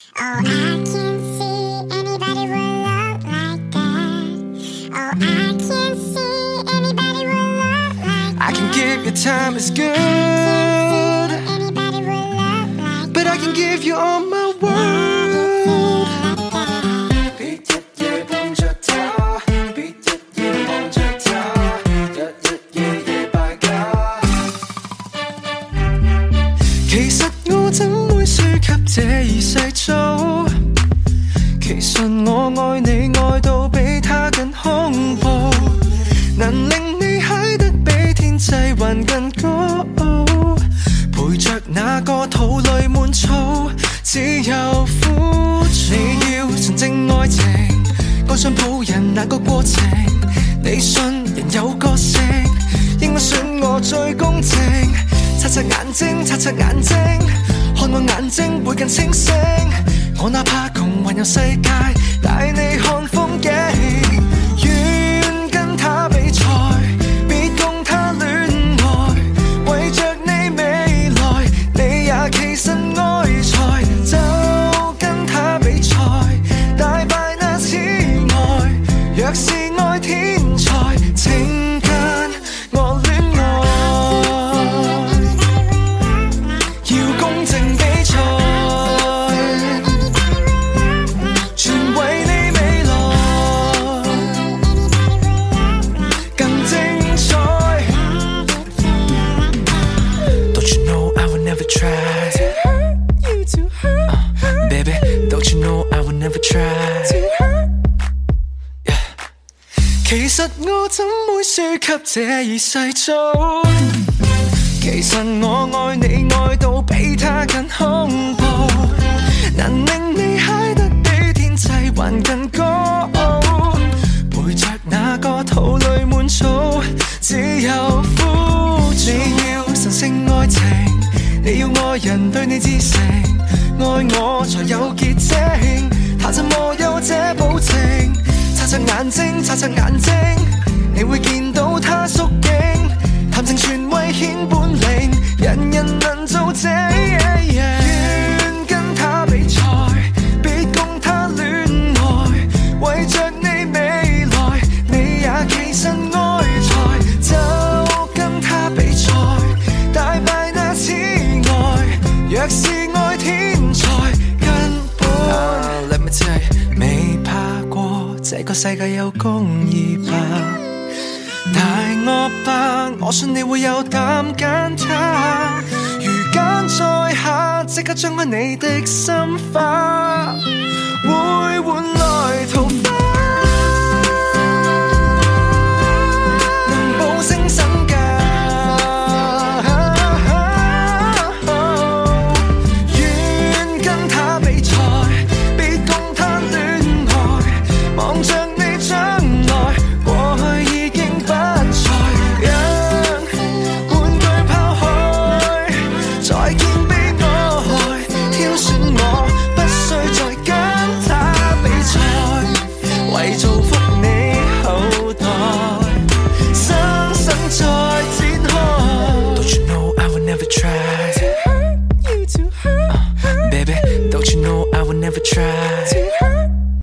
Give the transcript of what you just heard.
Oh, I can't see anybody will love like that. Oh, I can't see anybody will love like that. I can give you time is good, Anybody will love like but I can give you all my world.其實我怎會輸給這二世祖？其實我愛你愛到比他更恐怖，能令你嗨得比天際還更高，陪着那個肚裏滿燥，只有苦楚。你要純正愛情，愛上抱人那個過程，你信人有個性，應該選我最公正。擦擦眼睛，擦擦眼睛，看我眼睛會更清醒。我哪怕窮環遊世界，帶你看風景。願跟他比賽，別共他戀愛，為着你未來，你也其實愛才。就跟他比賽，大敗那痴愛。若是愛天才，請跟我戀愛。其實我怎會輸給這二世祖？其實我愛你愛到比他更恐怖，能令你嗨得比天際還更高，陪着那個肚裏滿燥，只有苦楚。你要神聖愛情，你要愛人對你至誠，愛我才有結晶，他怎麼有這保證？擦擦眼睛，擦擦眼睛，你會見到他縮影，談情全為顯本領，人人能做這。願跟他比賽，別共他戀愛，為着你未來，你也其實愛才。就跟他比賽，大敗那痴愛。若是愛天才，根本let me tell you，未怕過這個世界有公義吧？大惡霸，我信你會有膽揀他。如揀在下，即刻張開你的心扉。